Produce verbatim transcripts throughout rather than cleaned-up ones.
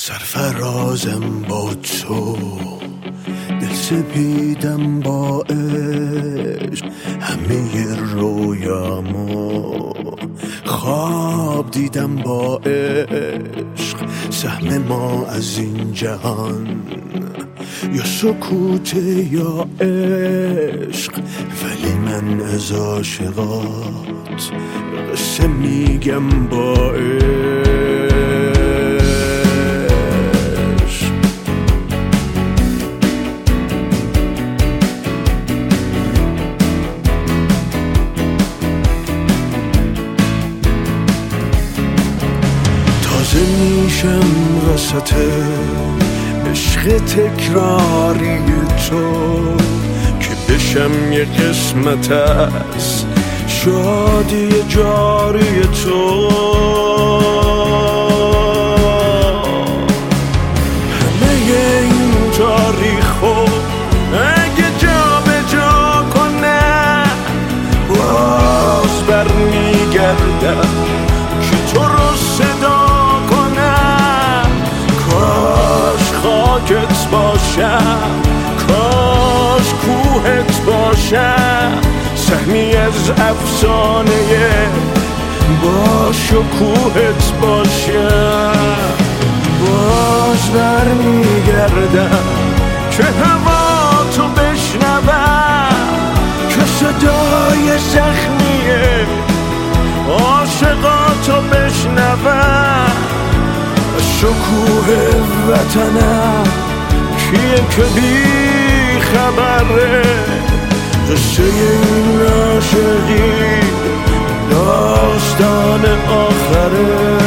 سرفرازم با تو، دل سپیدم با عشق، همه رویامو خواب دیدم با عشق. سهم ما از این جهان یا سکوت یا عشق، ولی من از عاشقات قصه میگم با عشق. تازه میشم وسط عشق تکراری تو، که بشم یه قسمت از شادی جاری تو. همه این تاریخو اگه جا به جا کنه، باز برمیگردم که تو رو صدا کنه. کاش خاکت باشم، کاش کوهت باشم، سهمی از افسانه باش و کوهت باشم. باز برمیگردم که هوا تو بشنوم، که صدای زخمیه عاشقاتو بشنوم. شکوه وطنم کیه که بی خبره، قصه این عاشقی داستان آخره.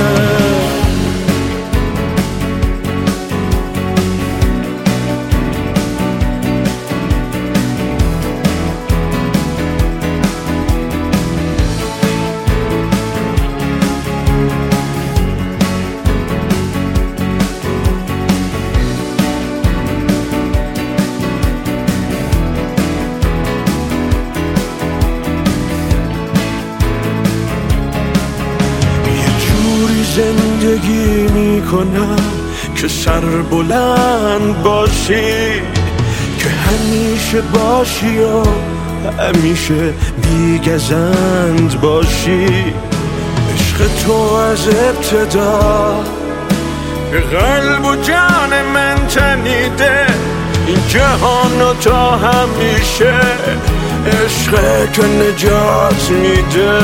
زندگی میکنم که سر بلند باشی، که همیشه باشی و همیشه بیگزند باشی. عشق تو از ابتدا به قلب و جان من تنیده، این جهان و تا همیشه عشق که نجات میده.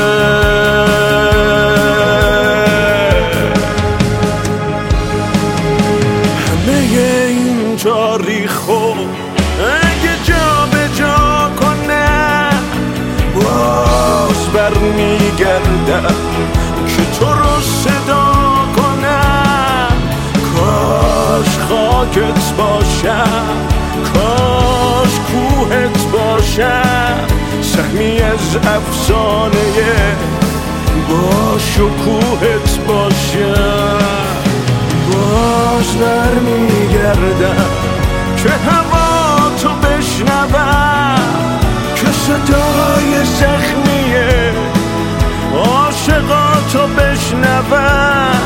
تاریخو اگه جا به جا کنه، باز برمیگردم که تو رو صدا کنه. کاش خاکت باشم، کاش کوهت باشم، سهمی از افسانه باش و کوهت باشم. باز برمیگردم که هوا تو بشنوم، که صدای زخمیه عاشقاتو بشنوم.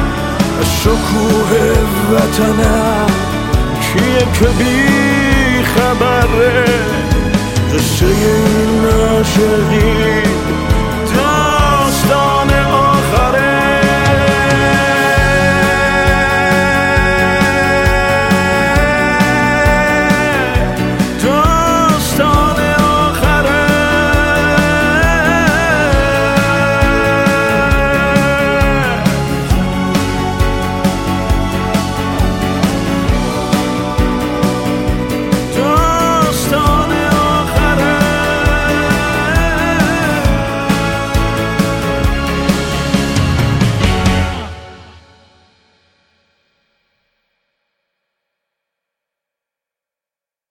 شکوه وطنم کیه که بی خبره، قصه این عاشقی